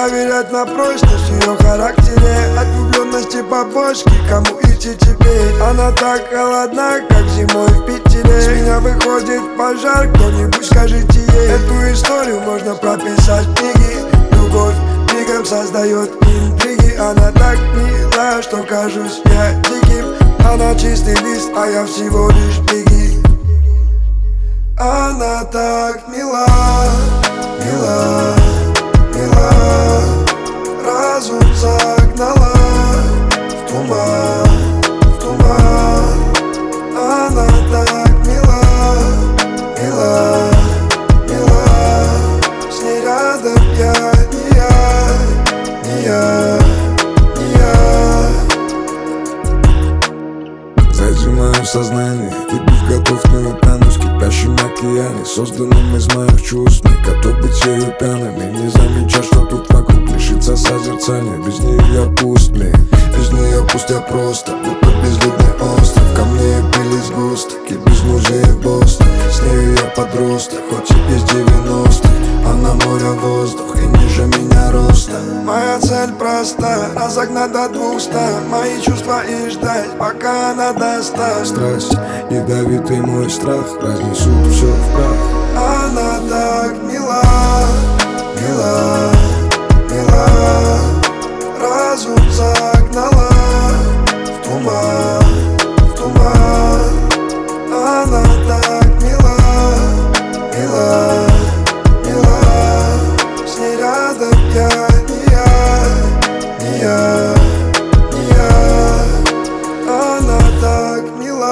проверять на прочность в ее характере. От влюбленности побочки, кому идти теперь? Она так холодна, как зимой в Питере. С меня выходит пожар, кто-нибудь скажите ей. Эту историю можно прописать в книге. Любовь мигом создает интриги. Она так мила, что кажусь я диким. Она чистый лист, а я всего лишь беги. Она так мила, мила, мила. Разум загнала в туман, в туман. Она так мила, мила, мила. С ней рядом я, не я, не я, не я. Зажимаю в сознании, и будь готов, не утонуть в кипящем океане, созданном из моих чувств. Не готов быть ею пьяным и не замечать, что тут вокруг лишится созерцания. Без нее я пуст, без нее пусть я просто, будто безлюдный остров. Ко мне пили сгустки, без музея Бостон. С нею я подросток, хоть и без 90-х. Она море, воздух и ниже меня роста. Моя цель проста, разогнать до 200 мои чувства и ждать, пока она достать. Страсть, ядовитый мой страх, разнесут все в прах. Она так мила, мила, мила. Разум загнала в туман, в туман. Она так мила, мила, мила. С ней рядом я, не я, не я, не я. Она так мила.